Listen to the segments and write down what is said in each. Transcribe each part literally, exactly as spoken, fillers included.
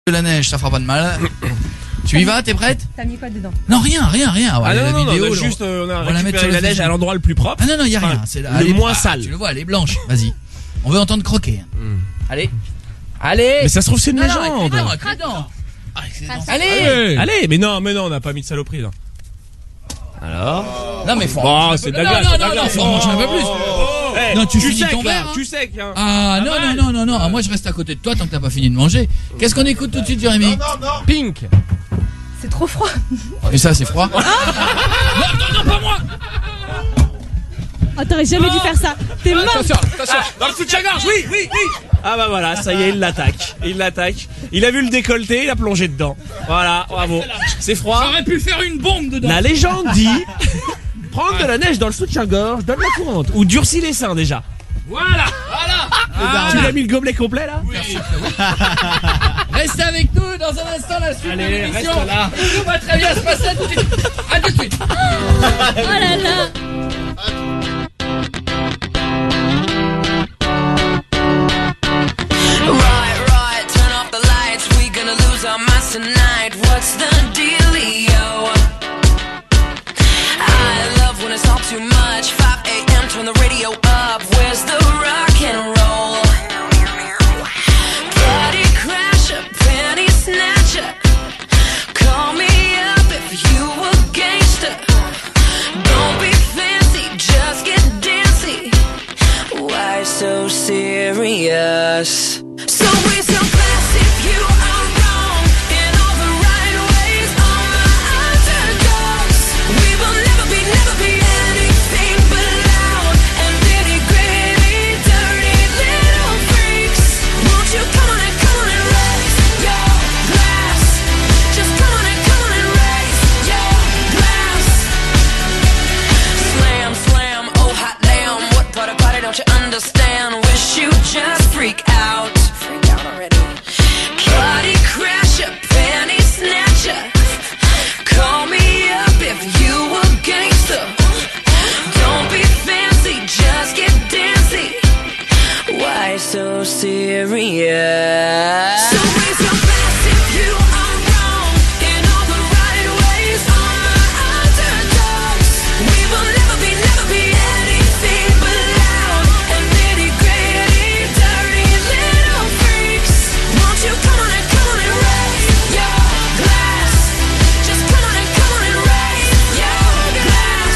de la neige, ça fera pas de mal. Tu y vas, t'es prête? T'as mis quoi dedans? Non, rien, rien, rien. Ah non, la non, vidéo, non, on a là, juste, euh, on a on va la mettre récupéré sur la le neige à Facebook. l'endroit le plus propre. Ah non, non, y a rien. Enfin, C'est le elle est- moins ah, sale. Tu le vois, elle est blanche. Vas-y. On veut entendre croquer. Mm. Allez. Allez. Mais ça se trouve c'est une Non, non, avec les légende. dents, avec les dents. Ah, avec les dents. Allez, Allez. allez, mais non, mais non, on n'a pas mis de saloperie là. Alors Non, mais faut. Bon, c'est de la non, glace, non, c'est de la non, non, glace. faut en manger un peu plus. Hey, Non, tu tu finis sais ton là, verre, hein. tu sais qu'il y a un- Ah, Pas non, mal. non, non, non, non. Ah, moi, je reste à côté de toi tant que t'as pas fini de manger. Qu'est-ce qu'on écoute tout de suite, Jérémy? Pink. C'est trop froid. Et ça, c'est froid. Non, non, non, pas moi. Oh, t'aurais jamais dû faire ça. T'es mort. Attention, attention. Dans le soutien-gorge, oui, oui, oui. Ah bah voilà, ça y est, il l'attaque. Il l'attaque. Il a vu le décolleté, il a plongé dedans. Voilà, bravo. C'est froid. J'aurais pu faire une bombe dedans. La légende dit prendre de la neige dans le soutien-gorge donne la courante ou durcit les seins déjà. Voilà, voilà. Tu lui as mis le gobelet complet là? Restez avec nous dans un instant, la suite Allez, de l'émission. reste là. Et tout va très bien se passer. À tout de suite. À tout de suite. Oh là là. Right, right, turn off the lights. We gonna lose our minds tonight. What's the dealio? I love when it's all too much. five a.m. turn the radio up. Where's the rock and roll? Party crasher, penny snatcher. Call me up if you a gangster. Don't be fancy, just get dancy. Why so serious? So raise your glass if you are wrong in all the right ways. All my underdogs. We will never be, never be anything but loud and nitty gritty, dirty little freaks. Won't you come on and come on and raise your glass? Just come on and come on and raise your glass. Slam, slam, oh hot damn. What part of party don't you understand? Wish you just freak out. Freak out already. Party crasher, penny snatcher. Call me up if you a gangster. Don't be fancy, just get dancy. Why so serious? So raise your glass if you are wrong in all the right ways. All my underdogs. We will never be, never be anything but loud and nitty gritty, dirty little freaks. Won't you come on and come on and raise your glass? Just come on and come on and raise your glass.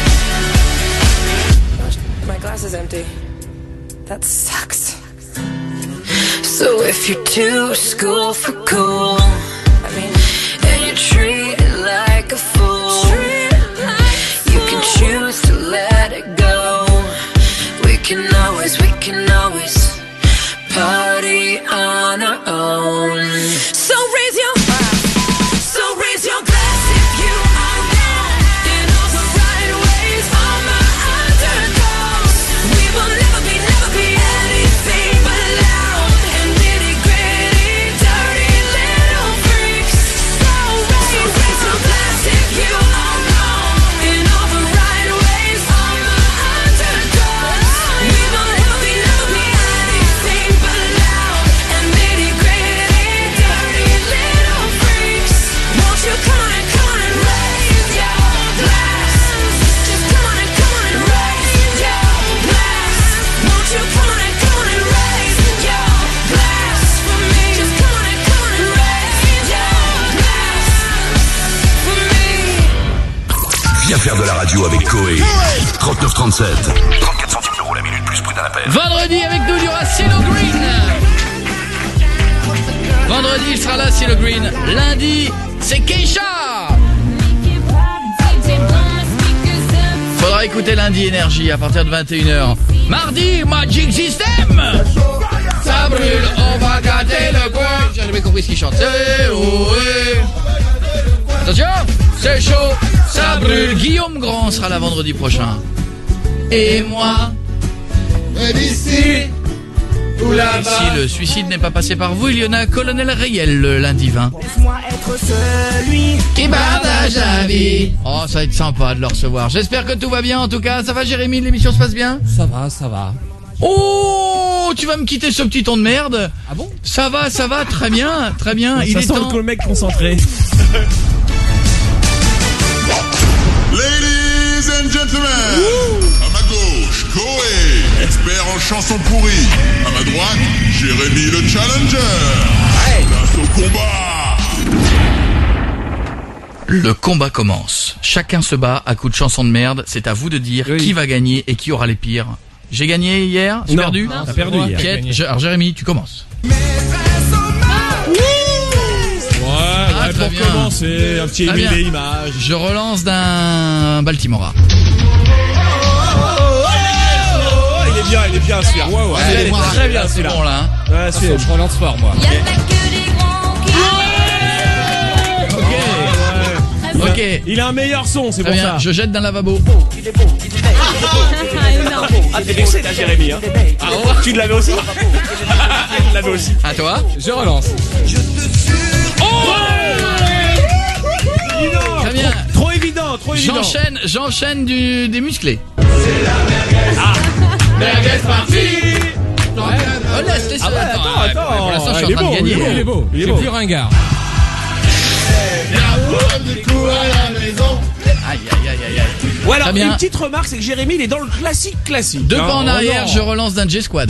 My glass is empty. That sucks. So if you're too school for cool, I mean, and you treat it like a fool, you can choose to let it go. We can always, we can always party on our own. So raise your so raise your glass if you are wrong in all the right ways. All my underdogs. We will never be, never be anything but loud and nitty gritty, dirty little freaks. So raise, raise your glass if you are wrong in all the right ways. All my underdogs. We will never be, never be anything but loud and nitty gritty, dirty little freaks. Won't you come on and come on and raise your glass? Just come on and come on and raise your glass. Won't you come on and come on and raise your glass for me? Just come on and come on and raise your glass for me. Viens faire de la radio avec Koé. trente-neuf trente-sept. trente-quatre centimes d'euros la minute plus prix d'un appel. Vendredi avec nous, il y aura Cielo Green. Vendredi, il sera là, Cielo Green. Lundi, c'est Keisha. Faudra écouter lundi Énergie à partir de vingt et une heures. Mardi, Magic System. Ça brûle, on va gâter le coin. J'ai jamais compris ce qu'il chante. C'est oh, ouais. Attention, c'est chaud, ça brûle. Guillaume Grand sera là vendredi prochain. Et moi, d'ici ou là-bas. Et si le suicide n'est pas passé par vous, il y en a un colonel réel le lundi vingt. Laisse-moi être celui qui partage la vie. Oh, ça va être sympa de le recevoir. J'espère que tout va bien en tout cas. Ça va Jérémy, l'émission se passe bien? Ça va, ça va. Oh Oh, tu vas me quitter ce petit ton de merde. Ah bon? Ça va, ça va, très bien, très bien. Ça Il est sent temps. le mec concentré. Ladies and gentlemen, à ma gauche, Koé, expert en chansons pourries. À ma droite, Jérémy le Challenger. Place au combat. Le combat commence. Chacun se bat à coups de chansons de merde. C'est à vous de dire Oui. qui va gagner et qui aura les pires. J'ai gagné hier, j'ai Non, perdu. non, t'as perdu hier. Piet, je- alors Jérémy, tu commences. Ouais, Ah, ouais, très pour bien. commencer, un petit Très Émile bien. et Images. Je relance d'un Baltimora. Oh, il est bien, il est bien celui-là. Ouais, ouais. Ouais, il est moi, très bien c'est celui-là. bon là. Hein. Ouais, celui-là. Je relance fort, moi. Y'a pas que les grands qui Ok. Ok. Il a un meilleur son, c'est Très pour bien. ça. Je jette dans le lavabo. Ah, énorme. Ah, t'es vexé là, Jérémy. Hein. Ah, ouais. Tu l'avais aussi? Tu l'avais aussi. À toi. Je relance. Très bien. Trop évident, trop évident. J'enchaîne, j'enchaîne du, des musclés. Ah. Merguez parti. Oh, laisse, laisse. Ah ouais, attends, ouais, attends. Pour l'instant, je suis Il est en train beau, de gagner. il est beau, Il est beau. Il est C'est beau. plus ringard. Aïe, aïe, aïe, aïe, aïe. Ouais, alors, Très bien. une petite remarque, c'est que Jérémy, il est dans le classique classique. Deux hein. pas en Oh arrière, non. je relance d'un J-Squad.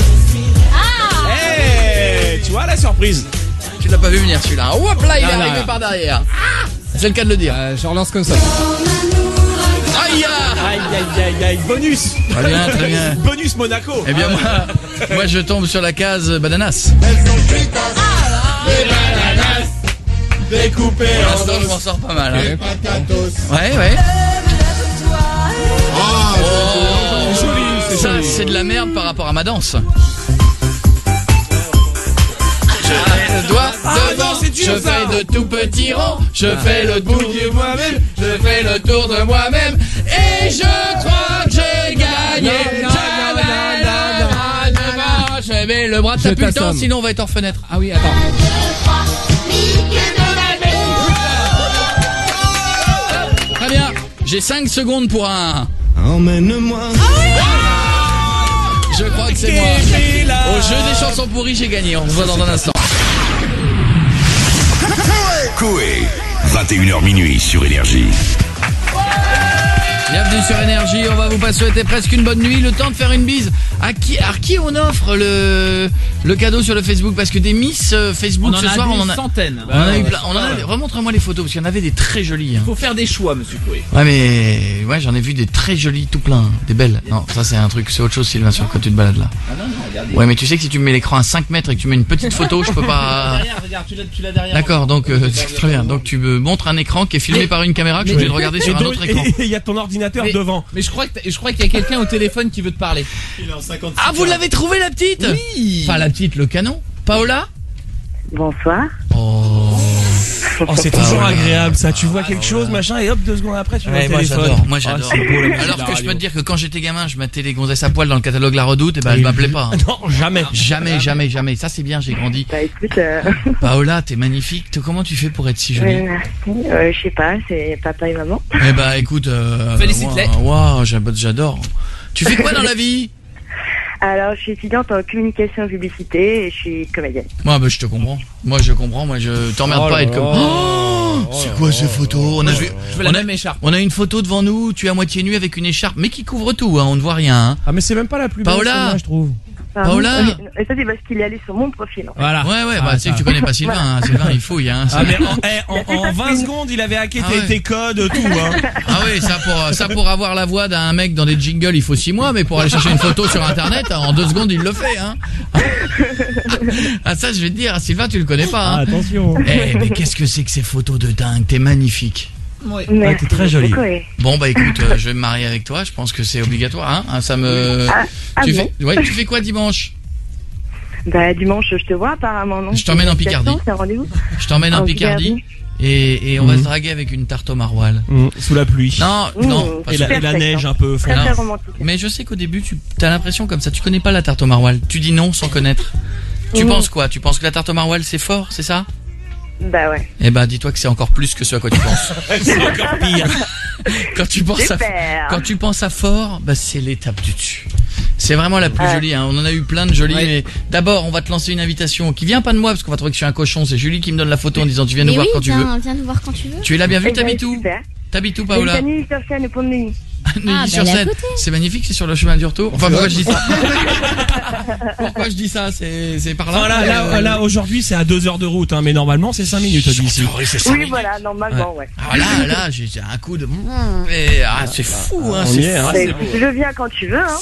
Hey, tu vois la surprise. Tu l'as pas vu venir celui-là. Hop là, il est Ah, là, arrivé là. par derrière. Ah, c'est le cas de le dire. Euh, je relance comme ça. Aïe, ah. Aïe, aïe, aïe, aïe, bonus. Très bien, très bien. Bonus Monaco. Eh bien, moi, moi, je tombe sur la case bananas. Découpé Pour l'instant, je m'en sors pas mal. Hein. Ouais, ouais. C'est joli, c'est Ça, joli. c'est de la merde par rapport à ma danse. Je mets le doigt Ah, devant, non, c'est dur, je ça. fais de tout petits ronds, je fais le tour de moi-même, je fais le tour de moi-même, et je crois que j'ai gagné. Non, non, non, non, non, Je mets le bras, Je t'as plus le temps, t'assomme. sinon on va être hors fenêtre. Ah oui, attends. Très bien, j'ai cinq secondes pour un... Emmène-moi. Je crois que c'est moi. Au jeu des chansons pourries, j'ai gagné, on se voit dans un instant. Koé, vingt et une heures minuit sur Énergie. Bienvenue sur Énergie, on va vous pas souhaiter presque une bonne nuit, le temps de faire une bise. À qui, à qui on offre le, le cadeau sur le Facebook? Parce que des Miss euh, Facebook On en ce a soir, des on en a, centaines. on en a eu plein. On en a, remontre-moi les photos, parce qu'il y en avait des très jolies. Hein. Faut faire des choix, monsieur Coué. Ouais, mais ouais, j'en ai vu des très jolies, tout plein, des belles. Non, ça c'est un truc, c'est autre chose, Sylvain, sur quand tu te balades là. Ah non, non, regardez. Ouais, mais tu sais que si tu me mets l'écran à cinq mètres et que tu mets une petite photo, je peux pas. Derrière, regarde, tu l'as, tu l'as derrière. D'accord, donc euh, très bien. Donc tu me montres un écran qui est filmé Mais- par une caméra que je suis obligé de regarder Et sur un donc, autre écran. et il y a ton ordinateur Mais- devant. Mais je crois que t'as- je crois qu'il y a quelqu'un au téléphone qui veut te parler. Ah, vous l'avez trouvé la petite? Oui. Enfin la petite, le canon. Paola? Bonsoir. Oh. Oh, c'est Ah, toujours voilà. agréable ça. Tu vois quelque chose, machin, et hop, deux secondes après, tu vois Ouais, le moi téléphone. j'adore, moi Ah, j'adore. c'est beau, la musique de Alors la que je radio. peux te dire que quand j'étais gamin, je mettais les gonzesses à poil dans le catalogue La Redoute, et ben elle m'appelait pas. hein. Non, jamais. Jamais, jamais, jamais. Ça c'est bien, j'ai grandi. Bah écoute, euh, Paola, t'es magnifique. Toi, comment tu fais pour être si jolie? ouais, merci. Euh, je sais pas, c'est papa et maman. Eh ben écoute, euh, Félicite-les. Waouh, wow, j'ad- j'adore. Tu fais quoi dans la vie? Alors, je suis étudiante en communication et publicité et je suis comédienne. Moi, bah, je te comprends. Moi, je comprends. Moi, je t'emmerde Oh pas à là être comme. là. Oh, c'est quoi ces photos? On a vu. Je veux la On a, même écharpe. on a une photo devant nous. Tu es à moitié nu avec une écharpe, mais qui couvre tout. Hein, on ne voit rien. Hein. Ah, mais c'est même pas la plus belle, Paola. celle-là, je trouve. Enfin, Paola. oui, Et ça, c'est parce qu'il est allé sur mon profil. En fait. Voilà. Ouais, ouais. Ah, Bah, tu sais ça. que tu connais pas Sylvain. Hein. Sylvain, il fouille. Hein. Ah, mais en, eh, en, en vingt secondes, il avait hacké Ah tes, ouais. tes codes, tout, hein. Ah oui, ça pour ça pour avoir la voix d'un mec dans des jingles, il faut six mois, mais pour aller chercher une photo sur internet, en deux secondes, il le fait. Hein. Ah ça, je vais te dire, Sylvain, tu le connais pas. Ah, Hein. attention. Eh, mais qu'est-ce que c'est que ces photos de dingue? T'es magnifique. Oui. Merci t'es très jolie. beaucoup, ouais. Bon bah écoute, euh, je vais me marier avec toi. Je pense que c'est obligatoire. Hein. Ah, ça me. Ah, ah tu bon fais, ouais, tu fais quoi dimanche? Bah dimanche, je te vois apparemment, non? Je t'emmène en C'est une Picardie. invitation, C'est un rendez-vous? Je t'emmène en En Picardie Picardie. et, et on va Mhm. se draguer avec une tarte au maroilles. Mmh, sous la pluie. Non, Mmh, non. pas Et sûr. la, et la Perfect, neige hein. un peu Très Non. très romantique. Mais je sais qu'au début, tu as l'impression comme ça. Tu connais pas la tarte au maroilles. Tu dis non sans connaître. Tu Mhm. penses quoi? Tu penses que la tarte au maroilles c'est fort, c'est ça? Bah ouais. Eh ben, dis-toi que c'est encore plus que ce à quoi tu penses. C'est encore pire. Quand tu penses à, Super. quand tu penses à fort, bah c'est l'étape du dessus. C'est vraiment la plus Ah. jolie, hein. On en a eu plein de jolies, Ouais. mais d'abord, on va te lancer une invitation qui vient pas de moi, parce qu'on va trouver que je suis un cochon. C'est Julie qui me donne la photo en disant tu viens nous Mais voir oui, quand tu veux. viens, viens nous voir quand tu veux. Tu es la bienvenue, Eh ben, t'habites où? super. T'habites où, J'ai Paola? une famille sur scène au pont de Neuilly. bah, sur elle est à scène. côté. C'est magnifique, c'est sur le chemin du retour. Enfin, pourquoi je dis ça? Pourquoi je dis ça? C'est, c'est par là. Non, là, là, Euh, là, aujourd'hui, c'est à deux heures de route, hein, mais normalement, c'est cinq minutes d'ici. Oui, voilà, normalement, ouais. Ah là, là, j'ai j'ai un coup de. Et, ah, c'est fou, hein. On C'est y est, hein. Bah, écoute, je viens quand tu veux, hein.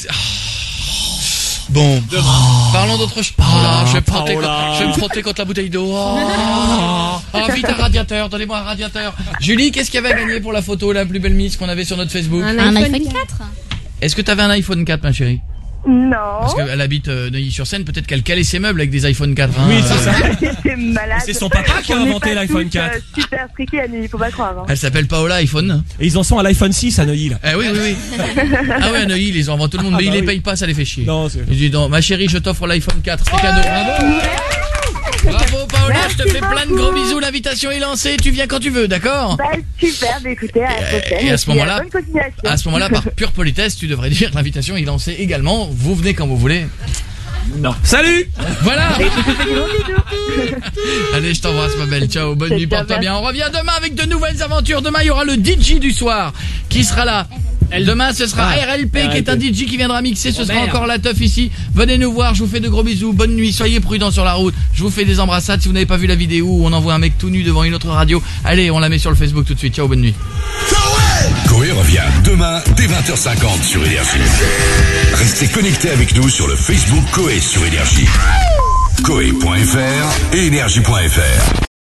Bon, parlons d'autre chose. Oh là, je vais me frotter Paola. contre- je vais me frotter contre la bouteille d'eau. Oh, oh, vite un radiateur, donnez-moi un radiateur. Julie, qu'est-ce qu'il y avait à gagner pour la photo, la plus belle miss qu'on avait sur notre Facebook? Un iPhone quatre. Est-ce que t'avais un iPhone quatre, ma chérie? Non. Parce qu'elle habite euh, Neuilly-sur-Seine, peut-être qu'elle calait ses meubles avec des iPhone quatre. Hein, Oui, c'est ça. C'est malade. C'est son papa qui a On n'est inventé pas l'iPhone tous, quatre. euh, super friqués à Neuilly, faut pas croire. Hein. Elle s'appelle Paola iPhone. Et ils en sont à l'iPhone six à Neuilly, là. Eh oui, oui, oui. Ah ouais, à Neuilly, ils les envoient tout le monde, Ah mais bah ils les oui. payent pas, ça les fait chier. Non, c'est- Ils disent non, ma chérie, je t'offre l'iPhone quatre, c'est cadeau. Bravo. Bravo Paola, je te Merci fais plein de beaucoup. gros bisous, l'invitation est lancée, tu viens quand tu veux, d'accord? Bah, super, bah, écoutez, à la prochaine. Et à ce puis, moment-là, bonne continuation. à ce moment-là, par pure politesse, tu devrais dire l'invitation est lancée également. Vous venez quand vous voulez. Salut! Voilà. Et je te fais des gros bisous. Allez, je t'embrasse ma belle. Ciao, bonne C'est nuit, bien, porte-toi merci. bien. On revient demain avec de nouvelles aventures. Demain, il y aura le D J du soir qui sera là. Demain, ce sera Ah, R L P qui est un D J qui viendra mixer. Ce Oh, sera merde. encore la teuf ici. Venez nous voir. Je vous fais de gros bisous. Bonne nuit. Soyez prudents sur la route. Je vous fais des embrassades. Si vous n'avez pas vu la vidéo où on envoie un mec tout nu devant une autre radio, allez, on la met sur le Facebook tout de suite. Ciao, bonne nuit. Coé revient demain dès vingt heures cinquante sur Énergie. Restez connectés avec nous sur le Facebook Coé sur Énergie. Coé point F R et Énergie point F R.